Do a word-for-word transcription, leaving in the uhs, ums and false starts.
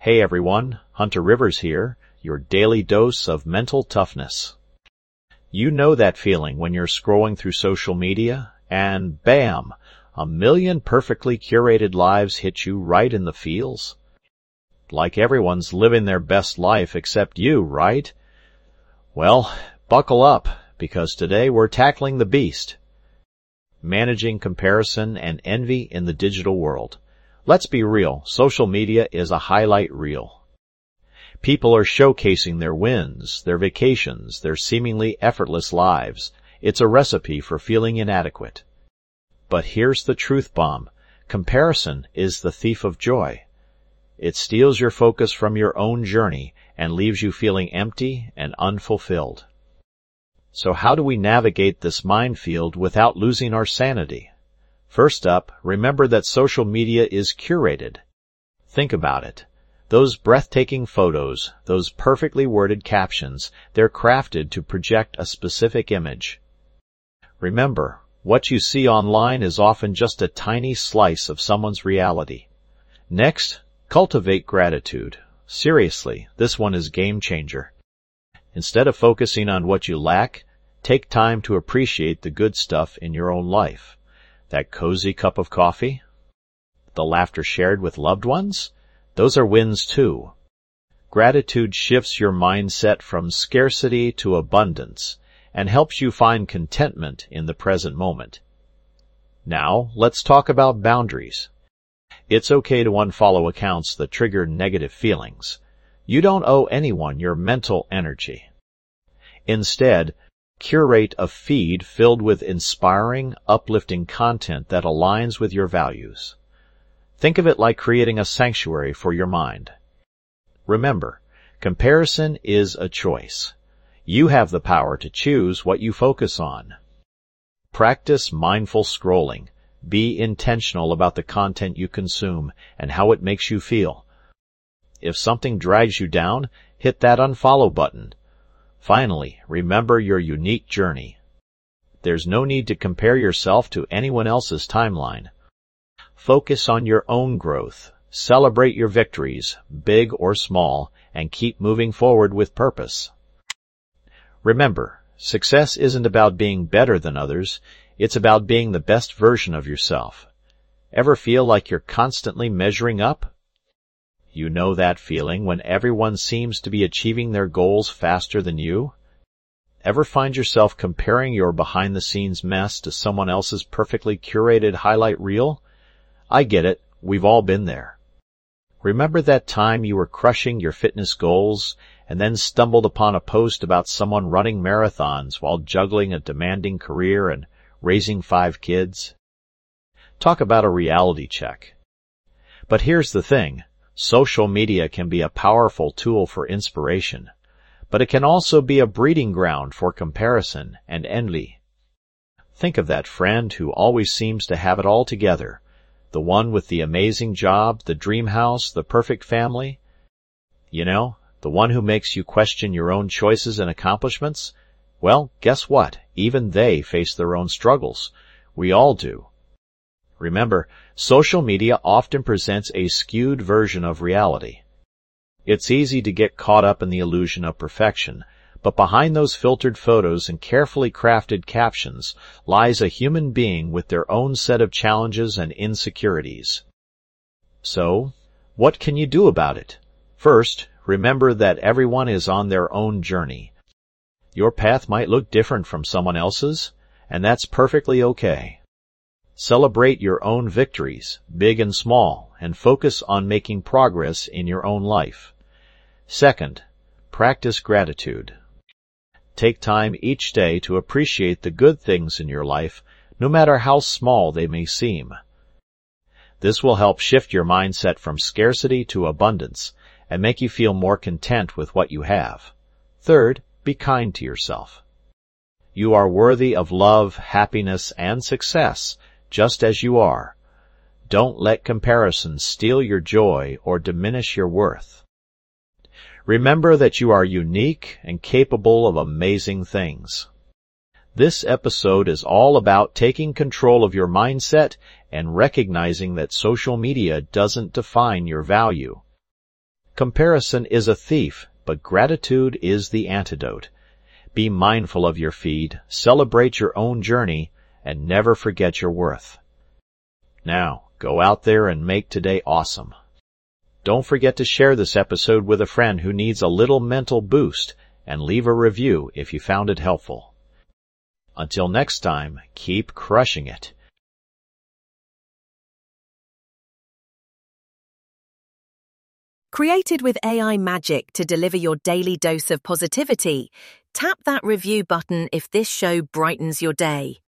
Hey everyone, Hunter Rivers here, your daily dose of mental toughness. You know that feeling when you're scrolling through social media, and bam, a million perfectly curated lives hit you right in the feels? Like everyone's living their best life except you, right? Well, buckle up, because today we're tackling the beast. Managing comparison and envy in the digital world. Let's be real, social media is a highlight reel. People are showcasing their wins, their vacations, their seemingly effortless lives. It's a recipe for feeling inadequate. But here's the truth bomb. Comparison is the thief of joy. It steals your focus from your own journey and leaves you feeling empty and unfulfilled. So how do we navigate this minefield without losing our sanity? First up, remember that social media is curated. Think about it. Those breathtaking photos, those perfectly worded captions, they're crafted to project a specific image. Remember, what you see online is often just a tiny slice of someone's reality. Next, cultivate gratitude. Seriously, this one is game changer. Instead of focusing on what you lack, take time to appreciate the good stuff in your own life. That cozy cup of coffee? The laughter shared with loved ones? Those are wins too. Gratitude shifts your mindset from scarcity to abundance and helps you find contentment in the present moment. Now, let's talk about boundaries. It's okay to unfollow accounts that trigger negative feelings. You don't owe anyone your mental energy. Instead, curate a feed filled with inspiring, uplifting content that aligns with your values. Think of it like creating a sanctuary for your mind. Remember, comparison is a choice. You have the power to choose what you focus on. Practice mindful scrolling. Be intentional about the content you consume and how it makes you feel. If something drags you down, hit that unfollow button. Finally, remember your unique journey. There's no need to compare yourself to anyone else's timeline. Focus on your own growth. Celebrate your victories, big or small, and keep moving forward with purpose. Remember, success isn't about being better than others. It's about being the best version of yourself. Ever feel like you're constantly measuring up? You know that feeling when everyone seems to be achieving their goals faster than you? Ever find yourself comparing your behind-the-scenes mess to someone else's perfectly curated highlight reel? I get it. We've all been there. Remember that time you were crushing your fitness goals and then stumbled upon a post about someone running marathons while juggling a demanding career and raising five kids? Talk about a reality check. But here's the thing. Social media can be a powerful tool for inspiration, but it can also be a breeding ground for comparison and envy. Think of that friend who always seems to have it all together, the one with the amazing job, the dream house, the perfect family. You know, the one who makes you question your own choices and accomplishments. Well, guess what? Even they face their own struggles. We all do. Remember, social media often presents a skewed version of reality. It's easy to get caught up in the illusion of perfection, but behind those filtered photos and carefully crafted captions lies a human being with their own set of challenges and insecurities. So, what can you do about it? First, remember that everyone is on their own journey. Your path might look different from someone else's, and that's perfectly okay. Celebrate your own victories, big and small, and focus on making progress in your own life. Second, practice gratitude. Take time each day to appreciate the good things in your life, no matter how small they may seem. This will help shift your mindset from scarcity to abundance and make you feel more content with what you have. Third, be kind to yourself. You are worthy of love, happiness, and success, just as you are. Don't let comparison steal your joy or diminish your worth. Remember that you are unique and capable of amazing things. This episode is all about taking control of your mindset and recognizing that social media doesn't define your value. Comparison is a thief, but gratitude is the antidote. Be mindful of your feed, celebrate your own journey, and never forget your worth. Now, go out there and make today awesome. Don't forget to share this episode with a friend who needs a little mental boost, and leave a review if you found it helpful. Until next time, keep crushing it. Created with A I magic to deliver your daily dose of positivity, tap that review button if this show brightens your day.